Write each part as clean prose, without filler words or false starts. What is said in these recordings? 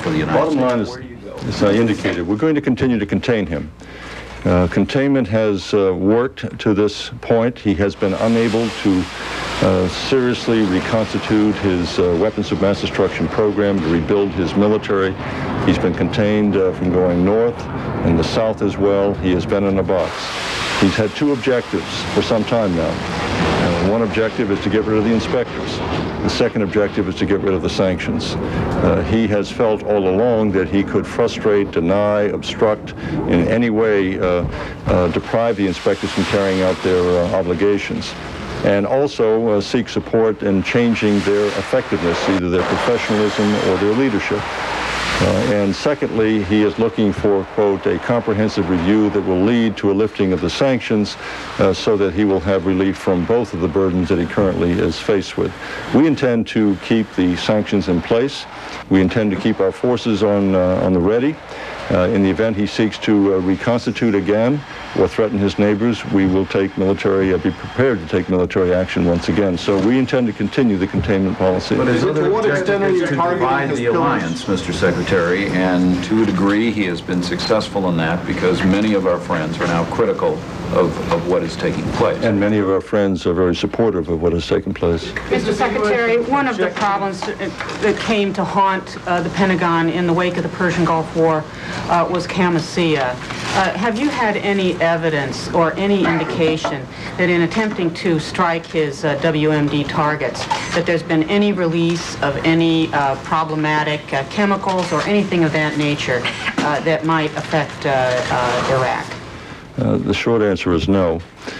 for the United Bottom line States? is, as I indicated, we're going to continue to contain him. Containment has worked to this point. He has been unable to seriously reconstitute his weapons of mass destruction program, to rebuild his military. He's been contained from going north and the south as well. He has been in a box. He's had two objectives for some time now. One objective is to get rid of the inspectors. The second objective is to get rid of the sanctions. He has felt all along that he could frustrate, deny, obstruct, in any way deprive the inspectors from carrying out their obligations, and also seek support in changing their effectiveness, either their professionalism or their leadership. And secondly, he is looking for, quote, a comprehensive review that will lead to a lifting of the sanctions so that he will have relief from both of the burdens that he currently is faced with. We intend to keep the sanctions in place. We intend to keep our forces on the ready. In the event he seeks to reconstitute again or threaten his neighbors, we will take military, be prepared to take military action once again. So we intend to continue the containment policy. But his other objective is to divide the alliance, Mr. Secretary, and to a degree he has been successful in that because many of our friends are now critical of what is taking place. And many of our friends are very supportive of what has taken place. Mr. Secretary, one of the problems that came to haunt the Pentagon in the wake of the Persian Gulf War was Camisea. Have you had any evidence or any indication that in attempting to strike his WMD targets, that there's been any release of any problematic chemicals or anything of that nature that might affect Iraq? The short answer is no.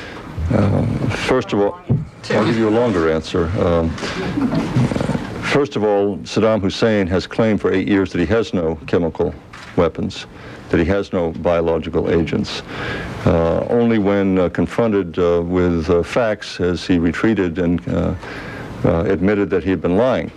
First of all, I'll give you a longer answer. First of all, Saddam Hussein has claimed for 8 years that he has no chemical weapons, that he has no biological agents. Only when confronted with facts has he retreated and admitted that he had been lying.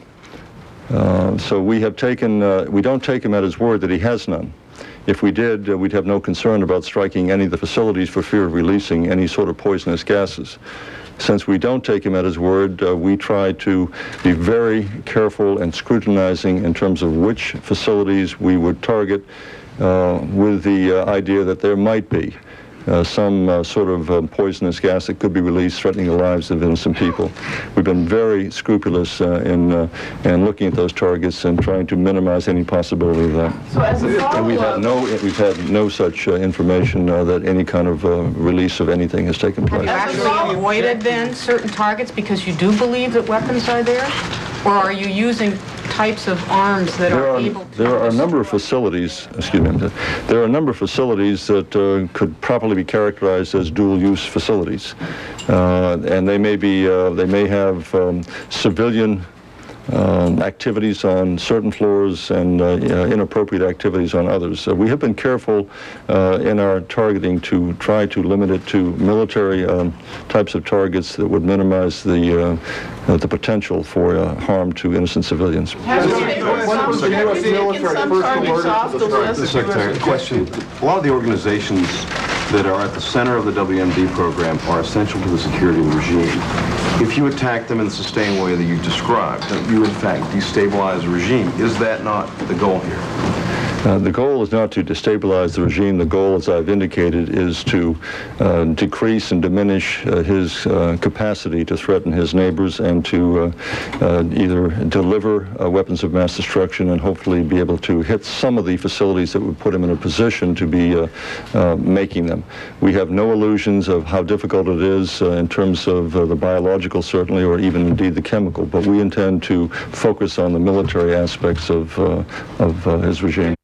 So we have taken, we don't take him at his word that he has none. If we did, we'd have no concern about striking any of the facilities for fear of releasing any sort of poisonous gases. Since we don't take him at his word, we try to be very careful and scrutinizing in terms of which facilities we would target with the idea that there might be some sort of poisonous gas that could be released, threatening the lives of innocent people. We've been very scrupulous in looking at those targets and trying to minimize any possibility of that. So as a follow-up, and we've had no such information that any kind of release of anything has taken place. have you actually avoided then certain targets because you do believe that weapons are there? Or are you using types of arms that are able to... There are a number of facilities, excuse me, there are a number of facilities that could properly be characterized as dual-use facilities. And they may have civilian activities on certain floors and inappropriate activities on others. We have been careful in our targeting to try to limit it to military types of targets that would minimize the potential for harm to innocent civilians. Secretary, question. A lot of the organizations that are at the center of the WMD program are essential to the security of the regime. If you attack them in the sustained way that you described, you in fact destabilize the regime. Is that not the goal here? The goal is not to destabilize the regime. The goal, as I've indicated, is to decrease and diminish his capacity to threaten his neighbors and to either deliver weapons of mass destruction and hopefully be able to hit some of the facilities that would put him in a position to be making them. We have no illusions of how difficult it is in terms of the biological, certainly, or even indeed the chemical, but we intend to focus on the military aspects of his regime.